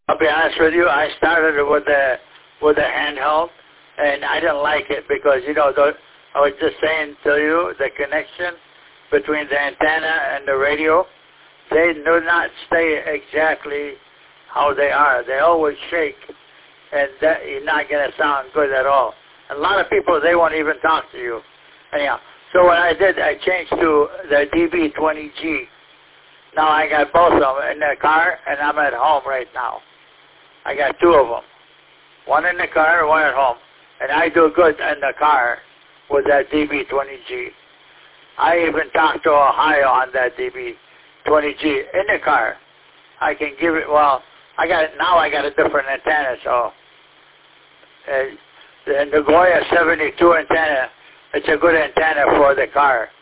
I'll be honest with you. I started with a handheld, and I didn't like it because I was just saying to you the connection between the antenna and the radio. They do not stay exactly how they are. They always shake, and you're not going to sound good at all. A lot of people, they won't even talk to you. Anyhow, so what I did, I changed to the DB20G. Now I got both of them in the car, and I'm at home right now. I got two of them. One in the car, one at home. And I do good in the car with that DB20G. I even talk to Ohio on that DB20G in the car. I can give it, I got a different antenna, so the Nagoya 72 antenna, it's a good antenna for the car.